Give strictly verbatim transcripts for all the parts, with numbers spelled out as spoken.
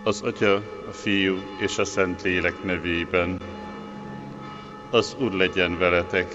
Az Atya, a Fiú és a Szentlélek nevében. Az Úr legyen veletek.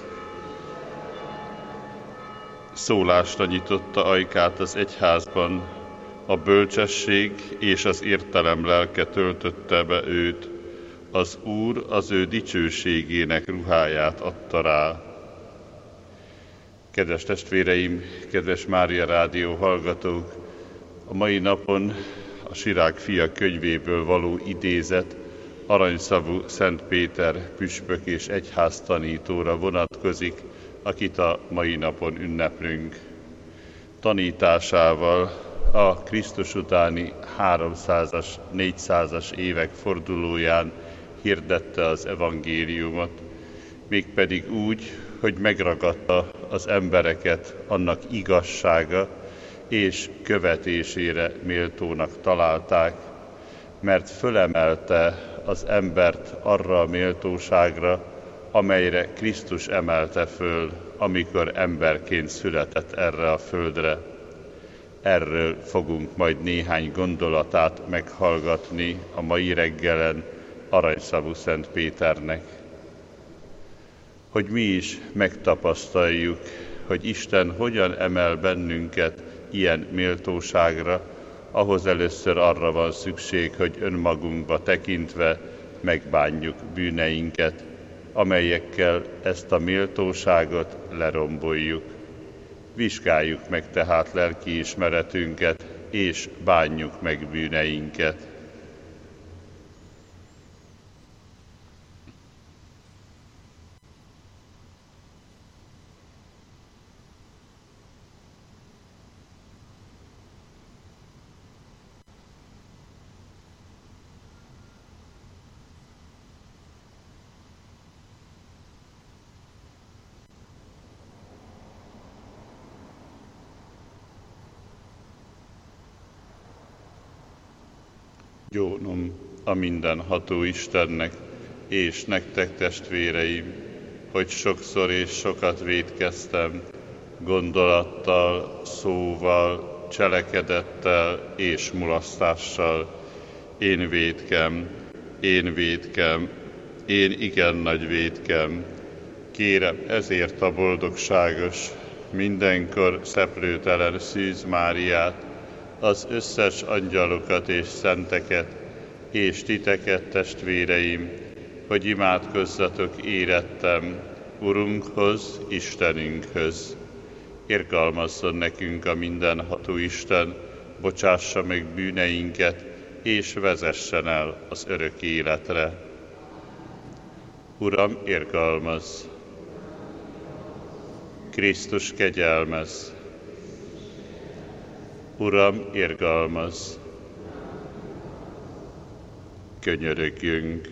Szólásra nyitotta ajkát az egyházban, a bölcsesség és az értelem lelke töltötte be őt. Az Úr az ő dicsőségének ruháját adta rá. Kedves testvéreim, kedves Mária Rádió hallgatók! A mai napon a Sirák fia könyvéből való idézet aranyszavú Szent Péter püspök és egyháztanítóra vonatkozik, akit a mai napon ünneplünk. Tanításával a Krisztus utáni háromszázas, négyszázas évek fordulóján hirdette az evangéliumot, mégpedig úgy, hogy megragadta az embereket annak igazsága és követésére méltónak találták, mert fölemelte az embert arra a méltóságra, amelyre Krisztus emelte föl, amikor emberként született erre a földre. Erről fogunk majd néhány gondolatát meghallgatni a mai reggelen aranyszavú Szent Péternek. Hogy mi is megtapasztaljuk, hogy Isten hogyan emel bennünket ilyen méltóságra, ahhoz először arra van szükség, hogy önmagunkba tekintve megbánjuk bűneinket, amelyekkel ezt a méltóságot leromboljuk. Vizsgáljuk meg tehát lelkiismeretünket, és bánjuk meg bűneinket. Jónom a mindenható Istennek, és nektek testvéreim, hogy sokszor és sokat vétkeztem, gondolattal, szóval, cselekedettel és mulasztással. Én vétkem, én vétkem, én igen nagy vétkem. Kérem ezért a boldogságos, mindenkor szeplőtelen Szűz Máriát, az összes angyalokat és szenteket, és titeket, testvéreim, hogy imádkozzatok érettem Urunkhoz, Istenünkhöz. Irgalmazzon nekünk a mindenható Isten, bocsássa meg bűneinket, és vezessen el az örök életre. Uram, irgalmazz! Krisztus, kegyelmezz! Uram, irgalmazz! Könyörögjünk!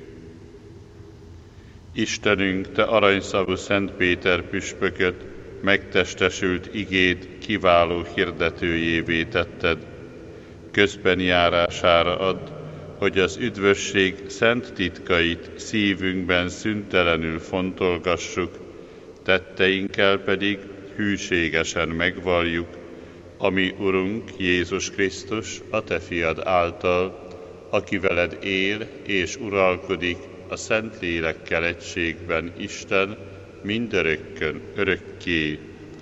Istenünk, Te aranyszavú Szent Péter püspököt megtestesült igéd kiváló hirdetőjévé tetted. Közbeni járására add, hogy az üdvösség szent titkait szívünkben szüntelenül fontolgassuk, tetteinkkel pedig hűségesen megvalljuk, ami Urunk Jézus Krisztus, a Te fiad által, aki veled él és uralkodik a Szentlélekkel egységben Isten mindörökkön, örökké.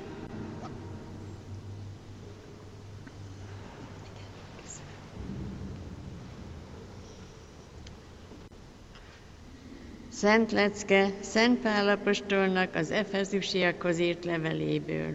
Szent lecke Szent Pál apostolnak az Efezusiakhoz írt leveléből.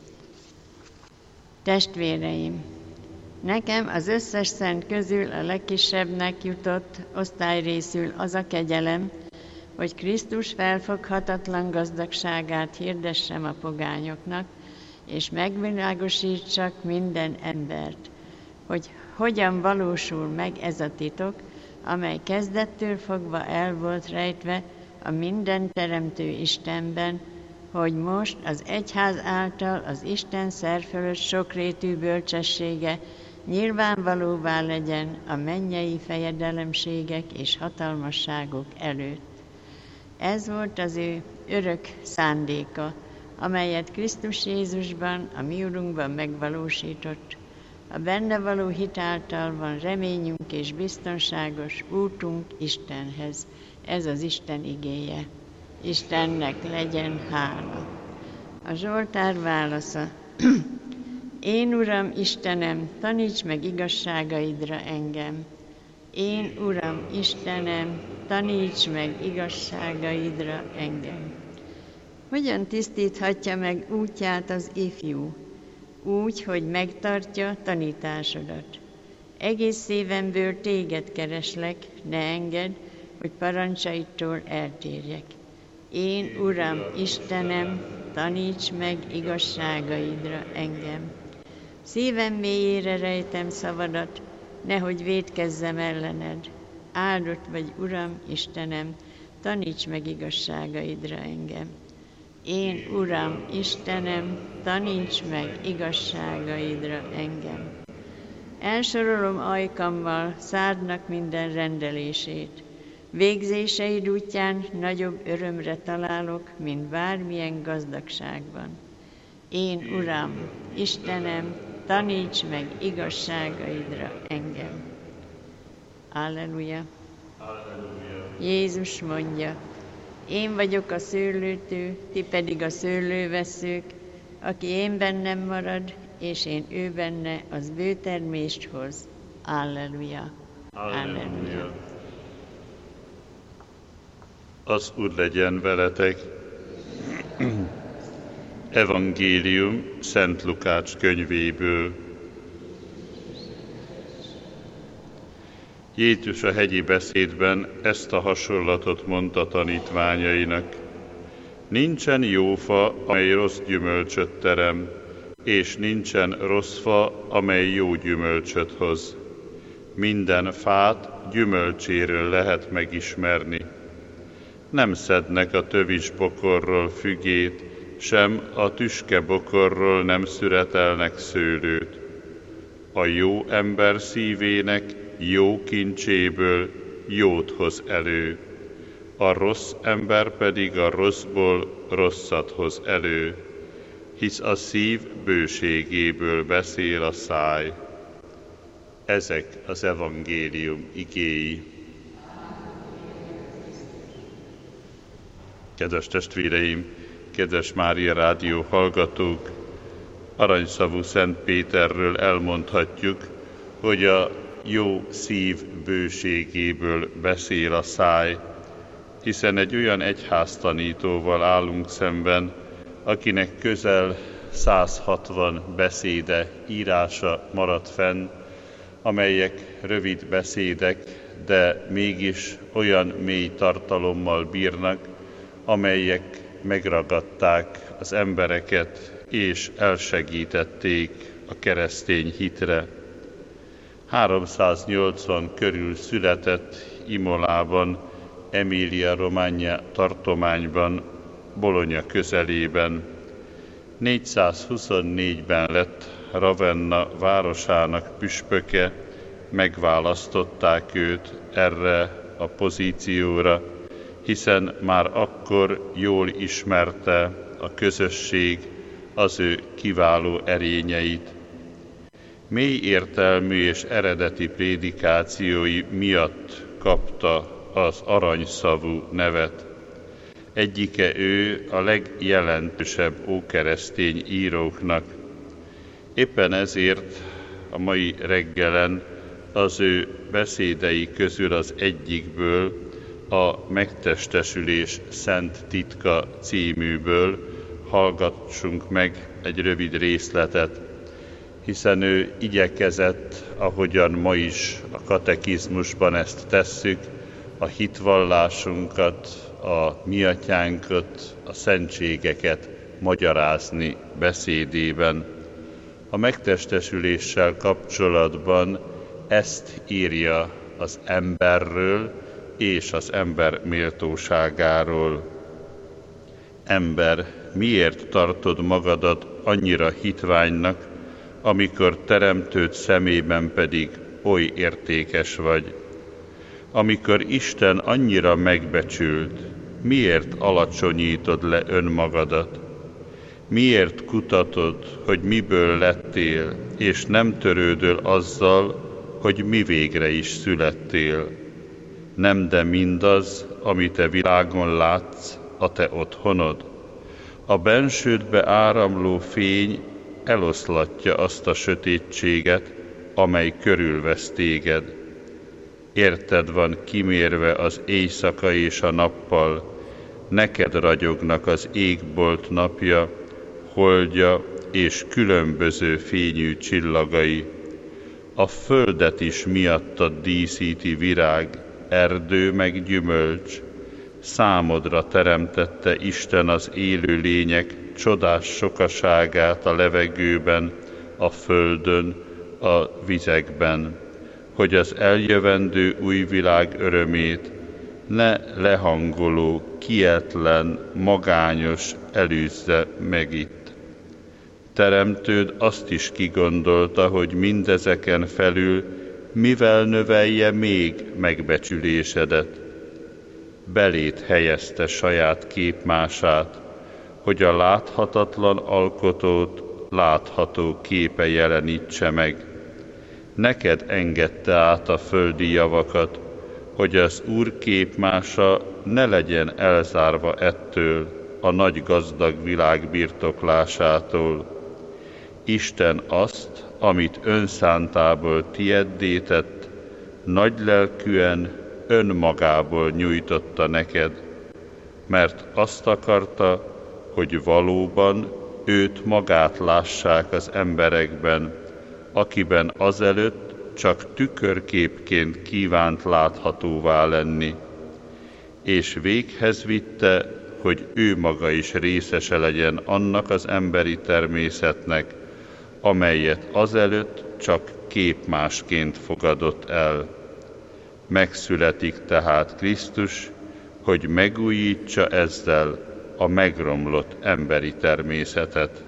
Testvéreim, nekem az összes szent közül a legkisebbnek jutott osztályrészül az a kegyelem, hogy Krisztus felfoghatatlan gazdagságát hirdessem a pogányoknak, és megvilágosítsak minden embert, hogy hogyan valósul meg ez a titok, amely kezdettől fogva el volt rejtve a minden teremtő Istenben, hogy most az egyház által az Isten szerfölött sokrétű bölcsessége nyilvánvalóvá legyen a mennyei fejedelemségek és hatalmasságok előtt. Ez volt az ő örök szándéka, amelyet Krisztus Jézusban, a mi Urunkban megvalósított, A benne való hit által van reményünk és biztonságos útunk Istenhez. Ez az Isten igéje. Istennek legyen hála. A Zsoltár válasza. Én, Uram, Istenem, taníts meg igazságaidra engem. Én, Uram, Istenem, taníts meg igazságaidra engem. Hogyan tisztíthatja meg útját az ifjú? Úgy, hogy megtartja tanításodat. Egész szívemből téged kereslek, ne engedd, hogy parancsaidtól eltérjek. Én, Uram, Istenem, taníts meg igazságaidra engem. Szívem mélyére rejtem szavadat, nehogy vétkezzem ellened. Áldott vagy, Uram, Istenem, taníts meg igazságaidra engem. Én, Uram, Istenem, taníts meg igazságaidra engem. Elsorolom ajkammal szádnak minden rendelését. Végzéseid útján nagyobb örömre találok, mint bármilyen gazdagságban. Én, Uram, Istenem, taníts meg igazságaidra engem. Alleluja! Jézus mondja, én vagyok a szőlőtő, ti pedig a szőlőveszők, aki én bennem marad, és én ő benne, az bőtermést hoz. Alleluja! Alleluja! Az Úr legyen veletek. Evangélium Szent Lukács könyvéből. Jézus a hegyi beszédben ezt a hasonlatot mondta tanítványainak. Nincsen jó fa, amely rossz gyümölcsöt terem, és nincsen rossz fa, amely jó gyümölcsöt hoz. Minden fát gyümölcséről lehet megismerni. Nem szednek a tövisbokorról fügét, sem a tüskebokorról nem szüretelnek szőlőt. A jó ember szívének jó kincséből jót hoz elő, a rossz ember pedig a rosszból rosszat hoz elő, hisz a szív bőségéből beszél a száj. Ezek az evangélium igéi. Kedves testvéreim, kedves Mária Rádió hallgatók, aranyszavú Szent Péterről elmondhatjuk, hogy a jó szív bőségéből beszél a száj, hiszen egy olyan egyháztanítóval állunk szemben, akinek közel száz hatvan beszéde, írása maradt fenn, amelyek rövid beszédek, de mégis olyan mély tartalommal bírnak, amelyek megragadták az embereket és elsegítették a keresztény hitre. háromszáznyolcvan körül született Imolában, Emilia-Romagna tartományban, Bologna közelében. négyszázhuszonnégyben lett Ravenna városának püspöke, megválasztották őt erre a pozícióra, hiszen már akkor jól ismerte a közösség az ő kiváló erényeit. Mély értelmű és eredeti prédikációi miatt kapta az aranyszavú nevet. Egyike ő a legjelentősebb ókeresztény íróknak. Éppen ezért a mai reggelen az ő beszédei közül az egyikből, a Megtestesülés Szent Titka címűből hallgassunk meg egy rövid részletet, hiszen ő igyekezett, ahogyan ma is a katekizmusban ezt tesszük, a hitvallásunkat, a mi atyánkat, a szentségeket magyarázni beszédében. A megtestesüléssel kapcsolatban ezt írja az emberről és az ember méltóságáról. Ember, miért tartod magadat annyira hitványnak, amikor teremtőd szemében pedig oly értékes vagy? Amikor Isten annyira megbecsült, miért alacsonyítod le önmagadat? Miért kutatod, hogy miből lettél, és nem törődöl azzal, hogy mi végre is születtél? Nem de mindaz, amit te világon látsz, a te otthonod? A bensődbe áramló fény eloszlatja azt a sötétséget, amely körülvesz téged. Érted van kimérve az éjszaka és a nappal, neked ragyognak az égbolt napja, holdja és különböző fényű csillagai. A földet is miattad díszíti virág, erdő meg gyümölcs. Számodra teremtette Isten az élő lények csodás sokaságát a levegőben, a földön, a vizekben, hogy az eljövendő új világ örömét ne lehangoló, kietlen, magányos előzze meg itt. Teremtőd azt is kigondolta, hogy mindezeken felül mivel növelje még megbecsülésedet. Belét helyezte saját képmását, hogy a láthatatlan alkotót látható képe jelenítse meg. Neked engedte át a földi javakat, hogy az Úr képmása ne legyen elzárva ettől, a nagy gazdag világ birtoklásától. Isten azt, amit önszántából tieddé tett, nagylelkűen önmagából nyújtotta neked, mert azt akarta, hogy valóban őt magát lássák az emberekben, akiben azelőtt csak tükörképként kívánt láthatóvá lenni, és véghez vitte, hogy ő maga is részese legyen annak az emberi természetnek, amelyet azelőtt csak képmásként fogadott el. Megszületik tehát Krisztus, hogy megújítsa ezzel a megromlott emberi természetet.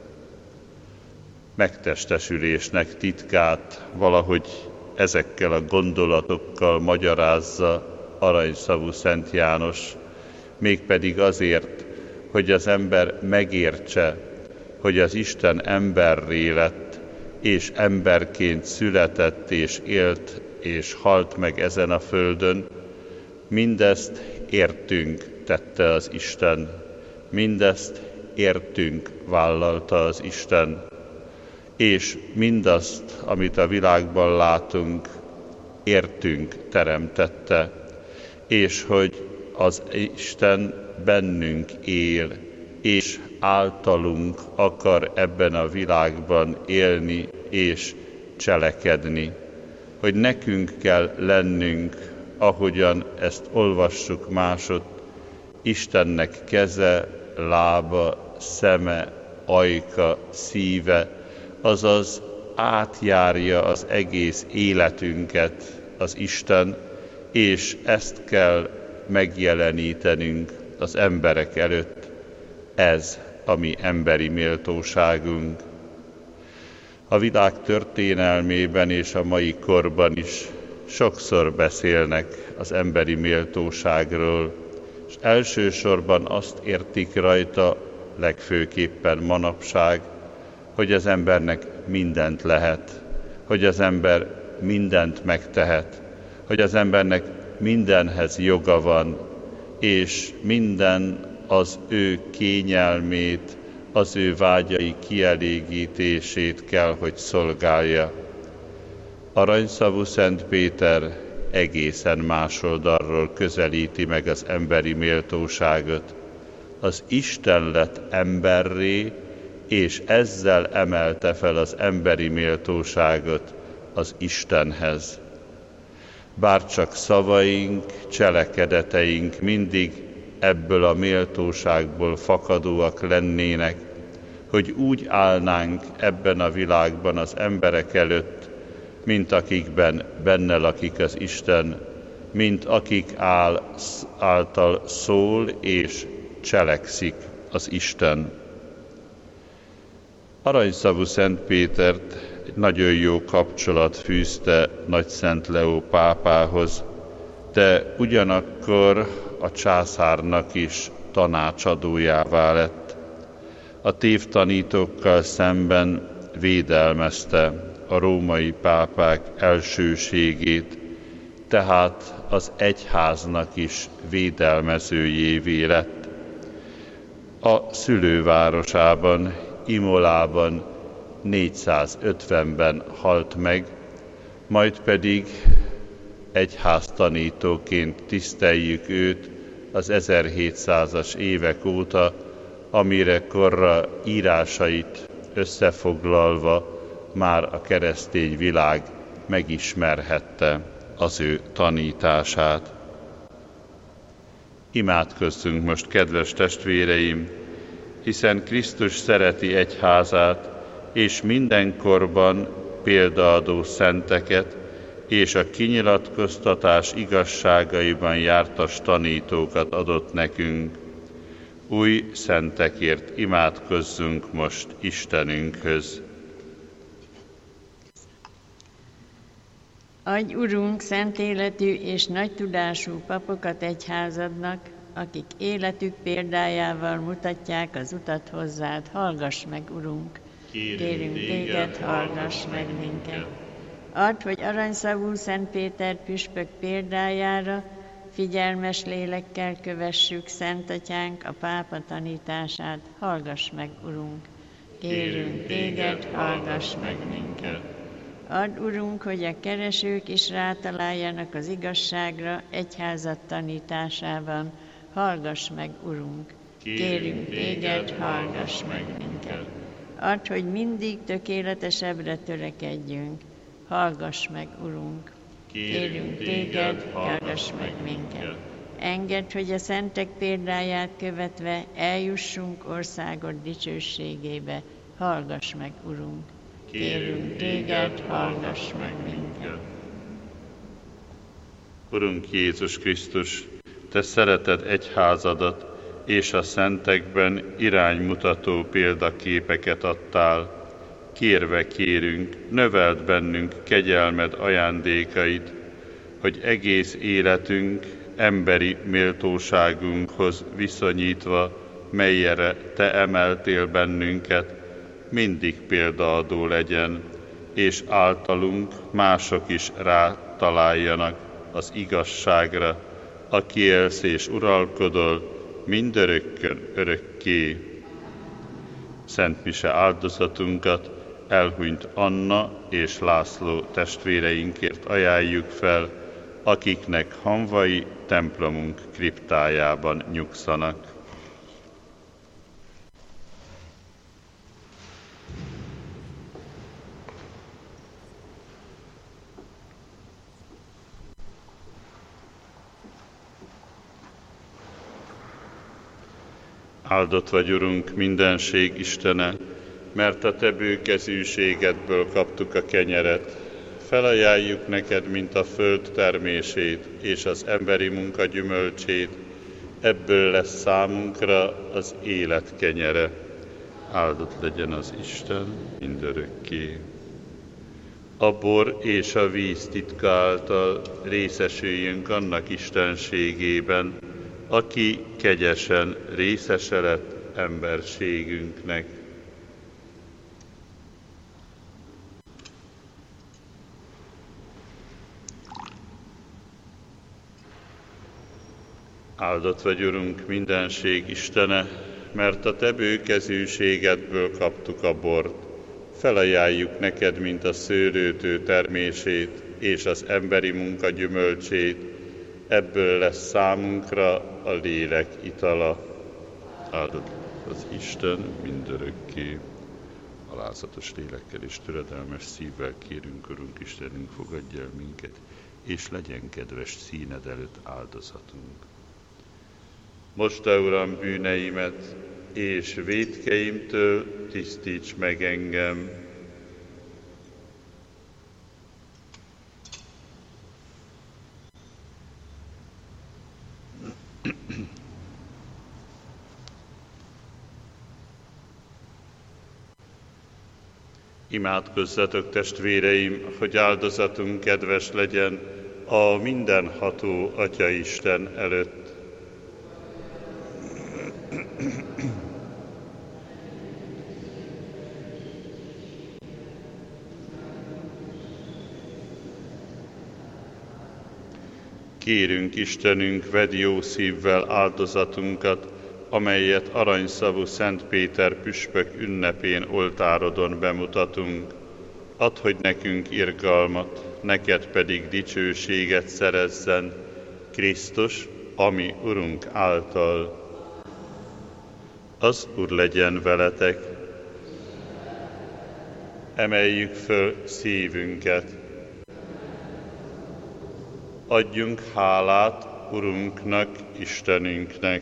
Megtestesülésnek titkát valahogy ezekkel a gondolatokkal magyarázza aranyszavú Szent János, mégpedig azért, hogy az ember megértse, hogy az Isten emberré lett, és emberként született, és élt, és halt meg ezen a földön. Mindezt értünk tette az Isten, mindezt értünk vállalta az Isten, és mindazt, amit a világban látunk, értünk teremtette, és hogy az Isten bennünk él, és általunk akar ebben a világban élni és cselekedni. Hogy nekünk kell lennünk, ahogyan ezt olvassuk másod, Istennek keze, lába, szeme, ajka, szíve, azaz átjárja az egész életünket az Isten, és ezt kell megjelenítenünk az emberek előtt. Ez a mi emberi méltóságunk. A világ történelmében és a mai korban is sokszor beszélnek az emberi méltóságról, és elsősorban azt értik rajta, legfőképpen manapság, hogy az embernek mindent lehet, hogy az ember mindent megtehet, hogy az embernek mindenhez joga van, és minden az ő kényelmét, az ő vágyai kielégítését kell, hogy szolgálja. Aranyszavú Szent Péter egészen más oldalról közelíti meg az emberi méltóságot. Az Isten lett emberré, és ezzel emelte fel az emberi méltóságot az Istenhez. Bárcsak szavaink, cselekedeteink mindig ebből a méltóságból fakadóak lennének, hogy úgy állnánk ebben a világban az emberek előtt, mint akikben benne lakik az Isten, mint akik áll, által szól és cselekszik az Isten. Aranyszavú Szent Pétert egy nagyon jó kapcsolat fűzte Nagy Szent Leó pápához, de ugyanakkor a császárnak is tanácsadójává lett. a tévtanítókkal szemben védelmezte a római pápák elsőségét, tehát az egyháznak is védelmezőjévé lett. A szülővárosában, Imolában négyszázötvenben halt meg, majd pedig egyháztanítóként tiszteljük őt az ezerhétszázas évek óta, amire korra írásait összefoglalva már a keresztény világ megismerhette az ő tanítását. Imádkozzunk most, kedves testvéreim, hiszen Krisztus szereti egyházát, és mindenkorban példaadó szenteket, és a kinyilatkoztatás igazságaiban jártas tanítókat adott nekünk. Új szentekért imádkozzunk most Istenünkhöz. Adj, Urunk, szent életű és nagy tudású papokat egyházadnak, akik életük példájával mutatják az utat hozzád. Hallgass meg, Urunk! Kérünk téged, hallgass meg minket! Add, hogy aranyszavú Szent Péter püspök példájára figyelmes lélekkel kövessük Szent Atyánk a pápa tanítását. Hallgass meg, Urunk! Kérünk téged, hallgass meg minket! Add, Urunk, hogy a keresők is rátaláljanak az igazságra egyházat tanításában. Hallgass meg, Urunk! Kérünk téged, hallgass meg minket! Add, hogy mindig tökéletesebbre törekedjünk. Hallgass meg, Urunk! Kérünk téged, hallgass meg minket! Engedd, hogy a szentek példáját követve eljussunk országod dicsőségébe. Hallgass meg, Urunk! Kérünk téged, hallgass meg minket! Urunk Jézus Krisztus, te szereted egyházadat, és a szentekben iránymutató példaképeket adtál. Kérve kérünk, növeld bennünk kegyelmed ajándékait, hogy egész életünk emberi méltóságunkhoz viszonyítva, melyre te emeltél bennünket, mindig példaadó legyen, és általunk mások is rátaláljanak az igazságra, aki élsz és uralkodol mindörökkön örökké. Szent mise áldozatunkat elhunyt Anna és László testvéreinkért ajánljuk fel, akiknek hamvai templomunk kriptájában nyugszanak. Áldott vagy, Urunk, mindenség Istene, mert a te bőkezűségedből kaptuk a kenyeret. Felajánljuk neked, mint a föld termését és az emberi munka gyümölcsét, ebből lesz számunkra az élet kenyere. Áldott legyen az Isten mindörökké. A bor és a víz titka által részesüljünk annak istenségében, aki kegyesen részese lett emberségünknek. Áldott vagy, Urunk, mindenség Istene, mert a te bőkezűségedből kaptuk a bort. Felajánljuk neked, mint a szőlőtő termését és az emberi munka gyümölcsét, ebből lesz számunkra a lélek itala. Áldott az Isten mindörökké. Alázatos lélekkel és töredelmes szívvel kérünk, Urunk Istenünk, fogadj el minket, és legyen kedves színed előtt áldozatunk. Most, te, Uram, bűneimet és vétkeimtől tisztíts meg engem. Imádkozzatok, testvéreim, hogy áldozatunk kedves legyen a mindenható Atya Isten előtt. Kérünk, Istenünk, vedd jó szívvel áldozatunkat, amelyet aranyszavú Szent Péter püspök ünnepén oltárodon bemutatunk. Add, hogy nekünk irgalmat, neked pedig dicsőséget szerezzen, Krisztus, ami Urunk által. Az Úr legyen veletek. Emeljük föl szívünket. Adjunk hálát Urunknak, Istenünknek.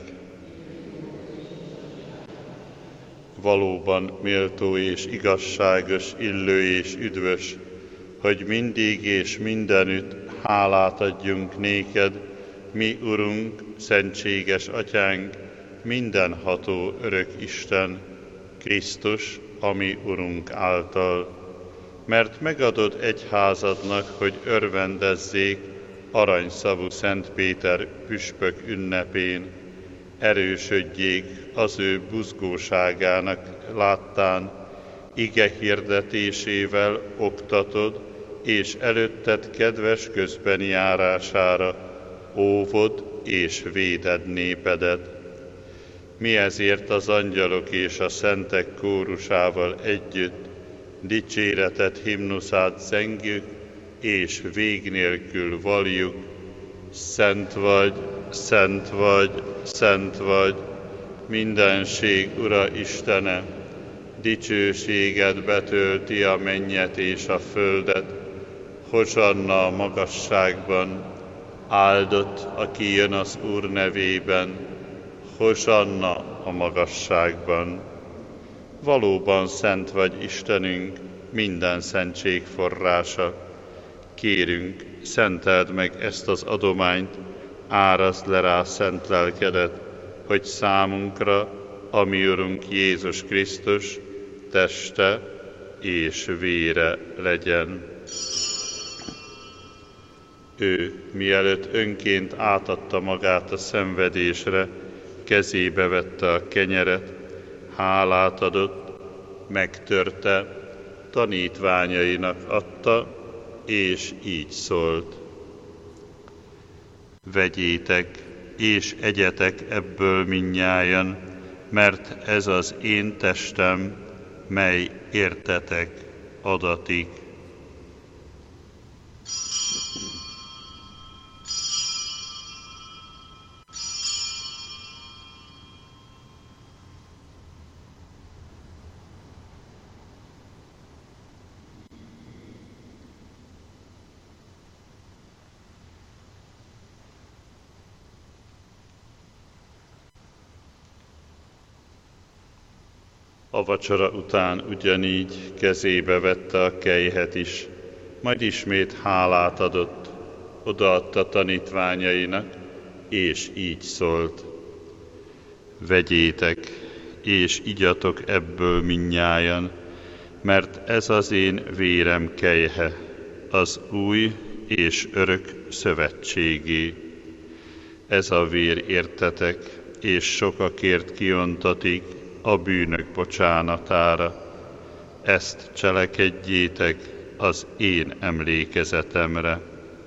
Valóban méltó és igazságos, illő és üdvös, hogy mindig és mindenütt hálát adjunk néked, mi Urunk, szentséges Atyánk, mindenható örök Isten, Krisztus, ami Urunk által. Mert megadod egyházadnak, hogy örvendezzék aranyszavú Szent Péter püspök ünnepén, erősödjék az ő buzgóságának láttán, ige hirdetésével oktatod, és előtted kedves közbeni járására óvod és véded népedet. Mi ezért az angyalok és a szentek kórusával együtt dicséretet, himnuszát zengjük, és vég nélkül valljuk: Szent vagy, szent vagy, szent vagy, mindenség Ura Istene, dicsőséged betölti a mennyet és a földet. Hosanna a magasságban, áldott, aki jön az Úr nevében, Hosanna a magasságban. Valóban szent vagy, Istenünk, minden szentség forrása. Kérünk, szenteld meg ezt az adományt, árazd le rá szent lelkedet, hogy számunkra, a mi Urunk Jézus Krisztus teste és vére legyen. Ő, mielőtt önként átadta magát a szenvedésre, kezébe vette a kenyeret, hálát adott, megtörte, tanítványainak adta, és így szólt: Vegyétek, és egyetek ebből mindnyájan, mert ez az én testem, mely értetek adatik. A vacsora után ugyanígy kezébe vette a kelyhet is, majd ismét hálát adott, odaadta tanítványainak, és így szólt: Vegyétek, és igyatok ebből mindnyájan, mert ez az én vérem kelyhe, az új és örök szövetségé. Ez a vér értetek, és sokakért kiontatik a bűnök bocsánatára. Ezt cselekedjétek az én emlékezetemre.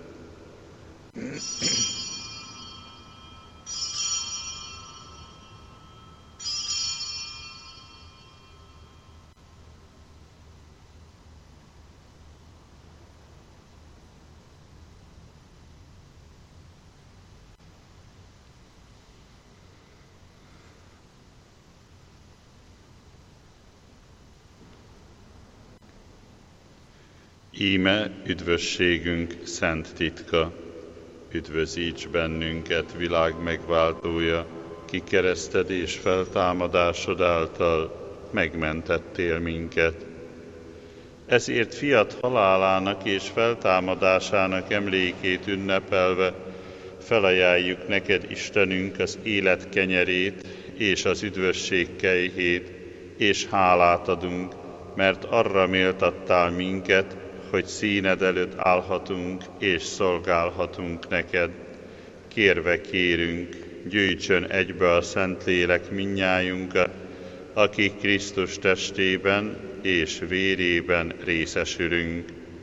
Íme üdvösségünk szent titka, üdvözíts bennünket, világ megváltója, ki kereszted és feltámadásod által megmentettél minket. Ezért fiat halálának és feltámadásának emlékét ünnepelve felajánljuk neked, Istenünk, az élet kenyerét és az üdvösség kejhét, és hálát adunk, mert arra méltattál minket, hogy színed előtt állhatunk és szolgálhatunk neked. Kérve kérünk, gyűjtsön egybe a Szentlélek mindnyájunkat, akik Krisztus testében és vérében részesülünk.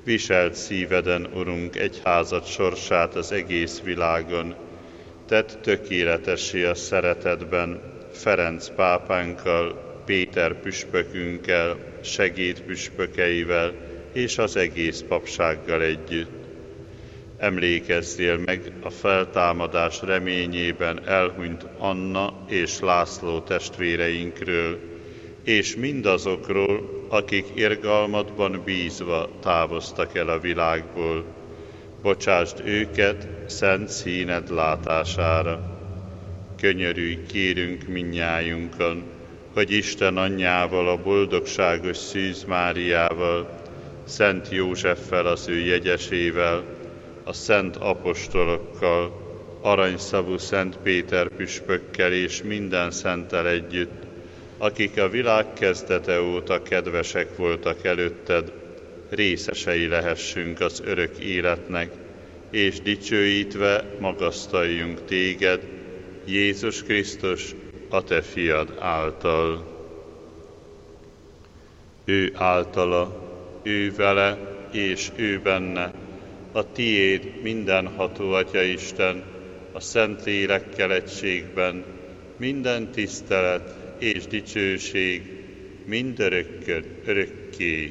viselt szíveden, Urunk, egyházad sorsát az egész világon. Tedd tökéletessé a szeretetben Ferenc pápánkkal, Péter püspökünkkel, segédpüspökeivel és az egész papsággal együtt. Emlékezzél meg a feltámadás reményében elhunyt Anna és László testvéreinkről, és mindazokról, akik irgalmadban bízva távoztak el a világból. Bocsásd őket szent színed látására. Könyörülj, kérünk mindnyájunkon, hogy Isten anyjával, a boldogságos Szűz Máriával, Szent Józseffel, az ő jegyesével, a szent apostolokkal, aranyszavú Szent Péter püspökkel és minden szenttel együtt, akik a világ kezdete óta kedvesek voltak előtted, részesei lehessünk az örök életnek, és dicsőítve magasztaljunk téged, Jézus Krisztus, a te fiad által. Ő általa, ő vele és ő benne, a tiéd mindenható Atya Isten, a Szent Lélekkel egységben, minden tisztelet és dicsőség mindörökkön örökké.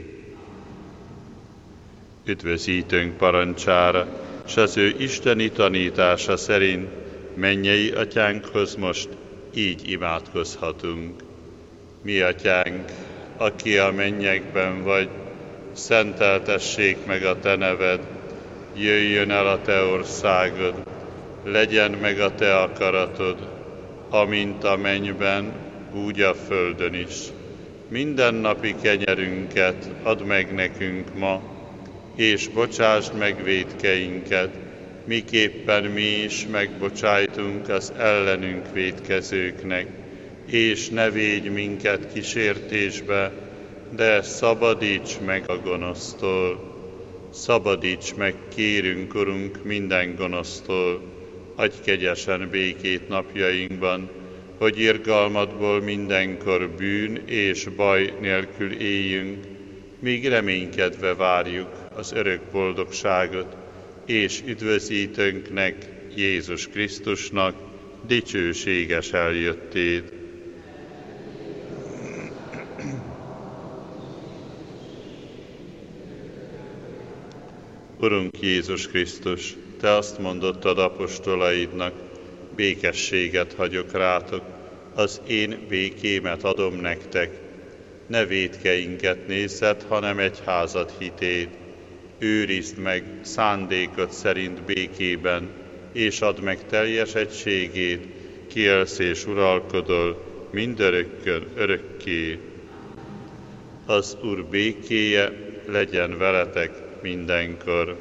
Üdvözítőnk parancsára, s az ő isteni tanítása szerint mennyei atyánkhoz most így imádkozhatunk. Mi atyánk, aki a mennyekben vagy, szenteltessék meg a te neved, jöjjön el a te országod, legyen meg a te akaratod, amint a mennyben, úgy a földön is. Mindennapi kenyerünket add meg nekünk ma, és bocsásd meg vétkeinket, miképpen mi is megbocsájtunk az ellenünk vétkezőknek, és ne védj minket kísértésbe, de szabadíts meg a gonosztól. Szabadíts meg, kérünk, Urunk, minden gonosztól, adj kegyesen békét napjainkban, hogy irgalmadból mindenkor bűn és baj nélkül éljünk, míg reménykedve várjuk az örök boldogságot, és üdvözítőnknek, Jézus Krisztusnak dicsőséges eljöttét. Urunk Jézus Krisztus, te azt mondottad apostolaidnak, békességet hagyok rátok, az én békémet adom nektek. Ne vétkeinket nézzed, hanem egyházad hitét. Őrizd meg szándékod szerint békében, és add meg teljes egységét, ki élsz és uralkodol mindörökkön örökké. Az Úr békéje legyen veletek mindenkor.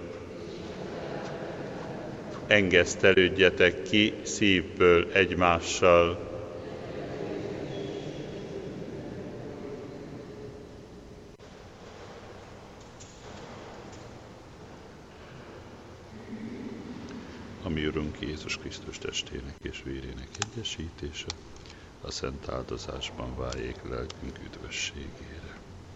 Engesztelődjetek ki szívből egymással. A mi Urunk Jézus Krisztus testének és vérének egyesítése a szent áldozásban váljék lelkünk üdvösségére.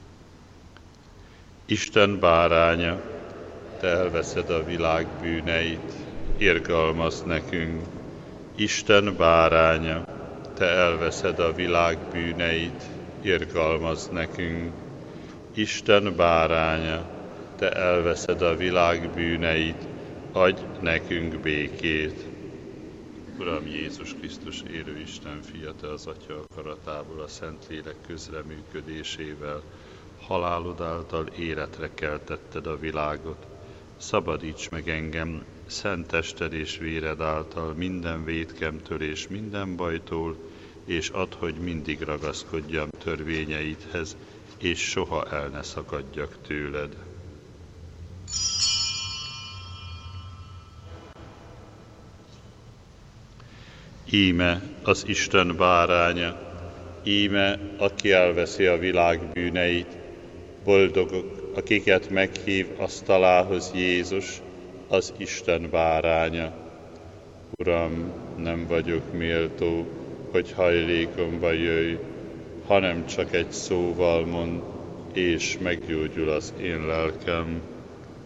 Isten báránya, te elveszed a világ bűneit, irgalmazz nekünk. Isten báránya, te elveszed a világ bűneit, irgalmazz nekünk. Isten báránya, te elveszed a világ bűneit, adj nekünk békét. Uram Jézus Krisztus, élő Isten fia, te az Atya akaratából, a Szentlélek közreműködésével, halálod által életre keltetted a világot. Szabadíts meg engem, szent tested és véred által minden vétkemtől és minden bajtól, és add, hogy mindig ragaszkodjam törvényeidhez, és soha el ne szakadjak tőled. Íme az Isten báránya, íme, aki elveszi a világ bűneit. Boldogok, akiket meghív asztalához Jézus, az Isten báránya. Uram, nem vagyok méltó, hogy hajlékomba jöjj, hanem csak egy szóval mond, és meggyógyul az én lelkem.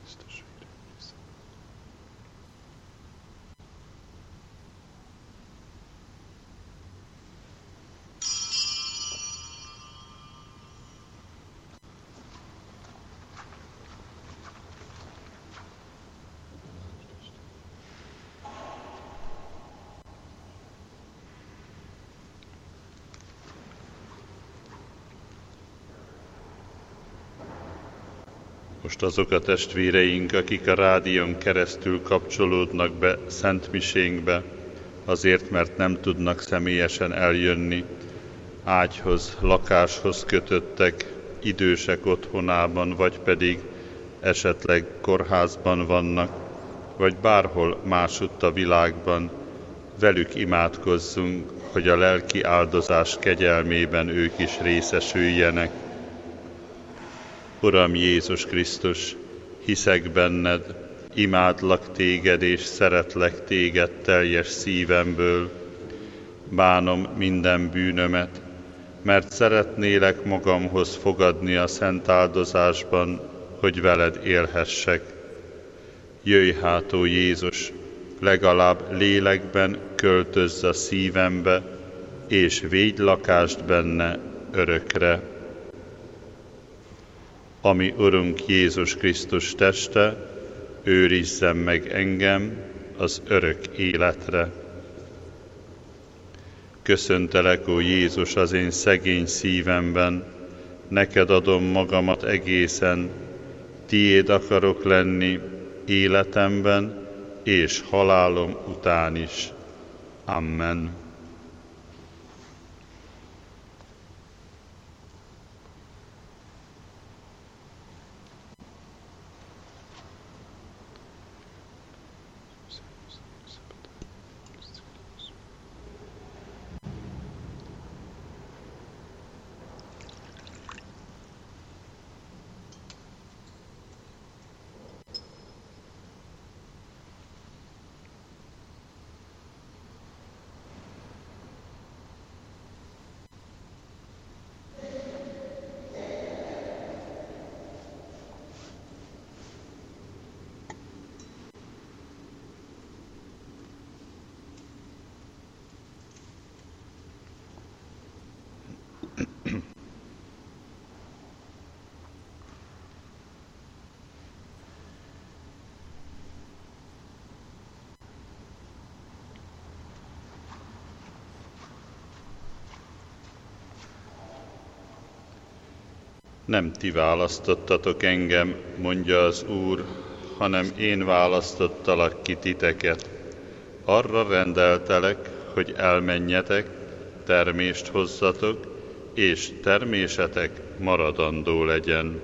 Most azok a testvéreink, akik a rádión keresztül kapcsolódnak be szentmisénkbe, azért, mert nem tudnak személyesen eljönni, ágyhoz, lakáshoz kötöttek, idősek otthonában, vagy pedig esetleg kórházban vannak, vagy bárhol másutt a világban, velük imádkozzunk, hogy a lelki áldozás kegyelmében ők is részesüljenek. Uram Jézus Krisztus, hiszek benned, imádlak téged és szeretlek téged teljes szívemből. Bánom minden bűnömet, mert szeretnélek magamhoz fogadni a szent áldozásban, hogy veled élhessek. Jöjj hát, ó Jézus, legalább lélekben költözz a szívembe, és védj lakást benne örökre. Ami Urunk Jézus Krisztus teste, őrizzen meg engem az örök életre. Köszöntelek, ó Jézus, az én szegény szívemben, neked adom magamat egészen, tiéd akarok lenni életemben és halálom után is. Amen. Nem ti választottatok engem, mondja az Úr, hanem én választottalak ki titeket. Arra rendeltelek, hogy elmenjetek, termést hozzatok, és termésetek maradandó legyen.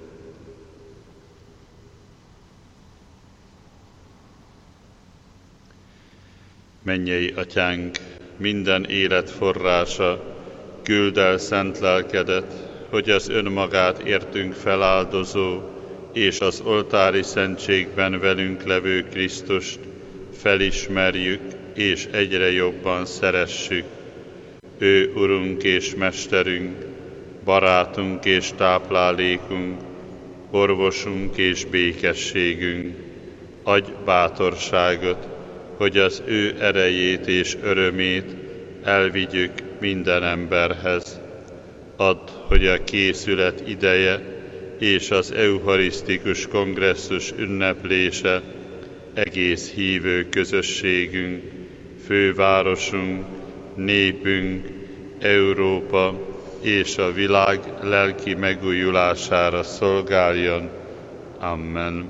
Mennyei Atyánk, minden élet forrása, küldd el szent lelkedet, hogy az önmagát értünk feláldozó, és az oltári szentségben velünk levő Krisztust felismerjük, és egyre jobban szeressük. Ő Urunk és Mesterünk, barátunk és táplálékunk, orvosunk és békességünk. Adj bátorságot, hogy az ő erejét és örömét elvigyük minden emberhez. Add, hogy a készület ideje és az eucharisztikus kongresszus ünneplése egész hívő közösségünk, fővárosunk, népünk, Európa és a világ lelki megújulására szolgáljon. Amen.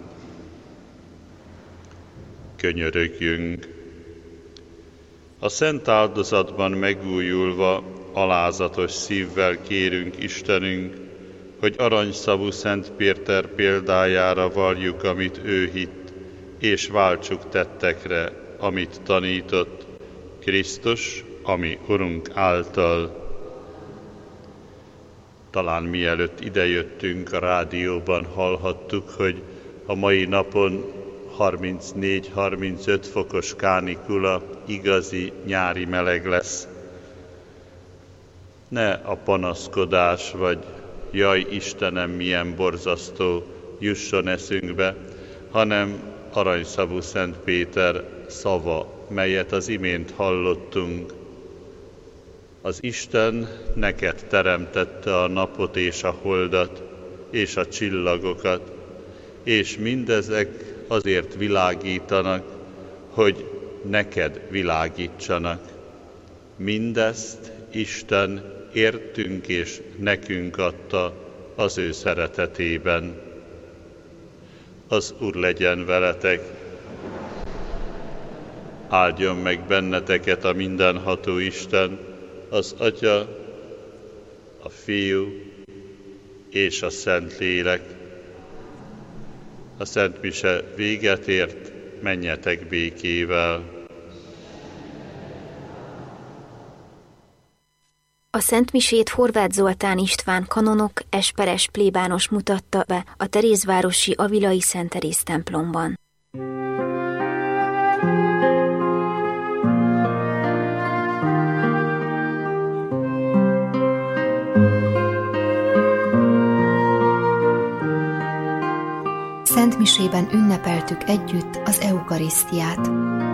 Könyörögjünk! A szent áldozatban megújulva, alázatos szívvel kérünk Istenünk, hogy aranyszavú Szent Péter példájára valljuk, amit ő hitt, és váltsuk tettekre, amit tanított, Krisztus, ami Urunk által. Talán mielőtt idejöttünk, a rádióban hallhattuk, hogy a mai napon harmincnégy-harmincöt fokos kánikula, igazi nyári meleg lesz. Ne a panaszkodás, vagy jaj Istenem, milyen borzasztó jusson eszünkbe, hanem aranyszavú Szent Péter szava, melyet az imént hallottunk. Az Isten neked teremtette a napot és a holdat, és a csillagokat, és mindezek azért világítanak, hogy neked világítsanak. Mindezt Isten értünk és nekünk adta az ő szeretetében. Az Úr legyen veletek, áldjon meg benneteket a mindenható Isten, az Atya, a Fiú és a Szentlélek. A Szent Mise véget ért, menjetek békével. A Szent Misét Horváth Zoltán István kanonok esperes plébános mutatta be a Terézvárosi Avilai Szent Teréz templomban. Szent Misében ünnepeltük együtt az eukarisztiát.